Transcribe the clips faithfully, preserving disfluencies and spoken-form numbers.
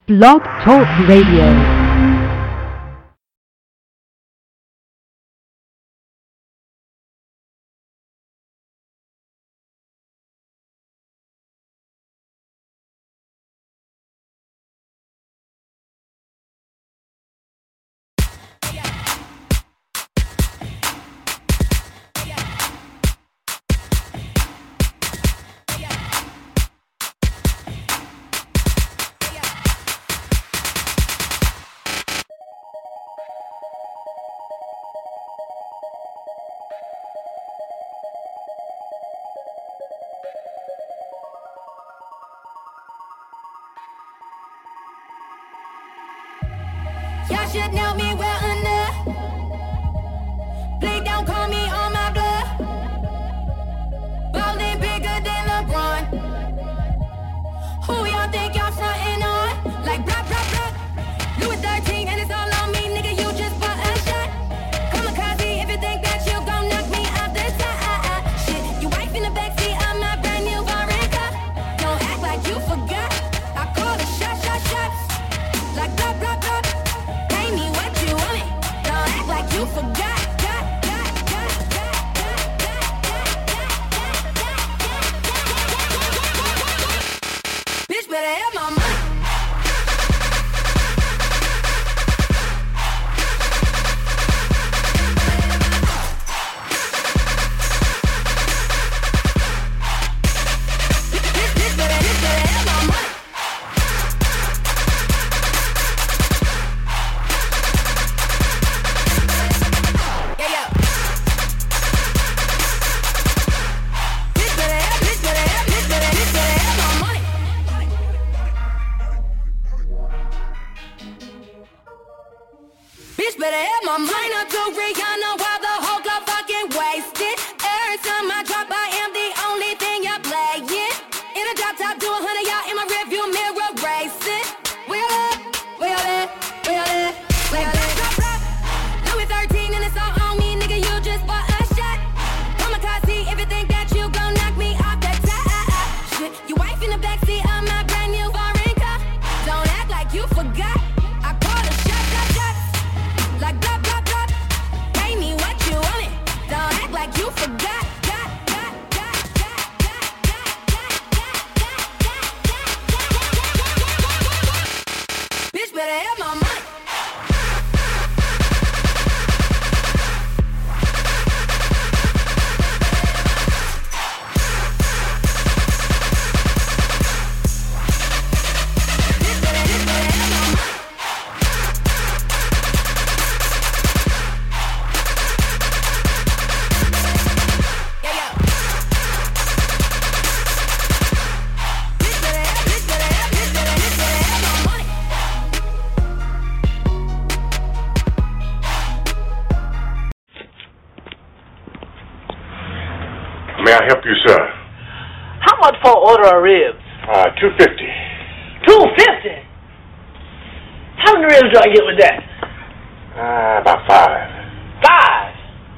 Blog Talk Radio. Y'all should know me well enough. Please don't call me on my bluff. Ballin' bigger than LeBron. Who y'all think y'all frontin' on? Like blah, blah, blah. Louis thirteen and it's all on me, nigga, you just bought a shot. Kamikaze if you think that you gon' knock me off the top. Shit, you wife in the backseat of my brand new foreign car. Don't act like you forgot. I call the shot, shot, shots. Like blah, blah, blah. Like you forgot. Bitch better have my money. Better have my mind up to Rihanna while the whole club fucking wasted. Every time I drop, I am the only thing you're playing. In a drop top, do a hundred, y'all in my rearview mirror racing. Where y'all at? Where y'all at? Where y'all at? Where y'all at? Louis thirteen and it's all on me, nigga, you just bought a shot. Kamikaze if you think that you gon' knock me off the top. Shit, you wife in the backseat of my brand new foreign car. Don't act like you forgot. I call the shot, shot, shot. Like blah, blah, blah. Pay me what you want it. Don't act like you forgot. Bitch better have my money. May I help you, sir? How much for order of ribs? Uh, two fifty. Two fifty? How many ribs do I get with that? Uh, about five. Five?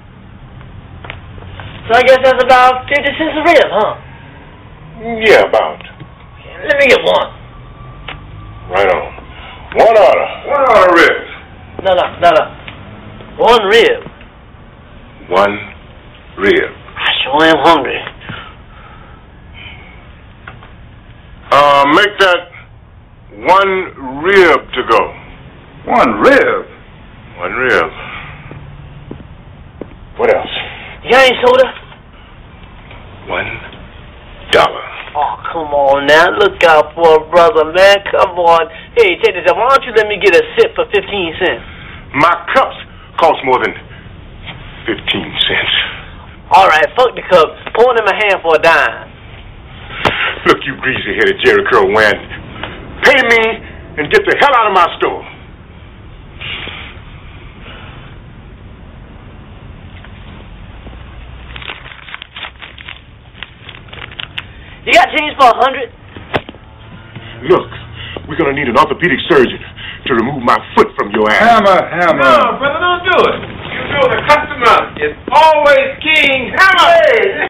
So I guess that's about fifty cents a rib, huh? Yeah, about. Let me get one. Right on. One order. One order ribs. No, no, no, no. One rib. One rib. I sure am hungry. Uh, make that one rib to go. One rib? One rib. What else? You got any soda? One dollar. Oh, come on now. Look out for a brother, man. Come on. Hey, take this out. Why don't you let me get a sip for fifteen cents? My cups cost more than fifteen cents. All right, fuck the cup. Pour it in my hand for a dime. Look, you greasy-headed Jerry Curl Wan. Pay me and get the hell out of my store. You got change for a hundred? Look, we're gonna need an orthopedic surgeon to remove my foot from your ass. Hammer, hammer. No, brother, don't do it. You know the customer is always king. Hammer! Hey.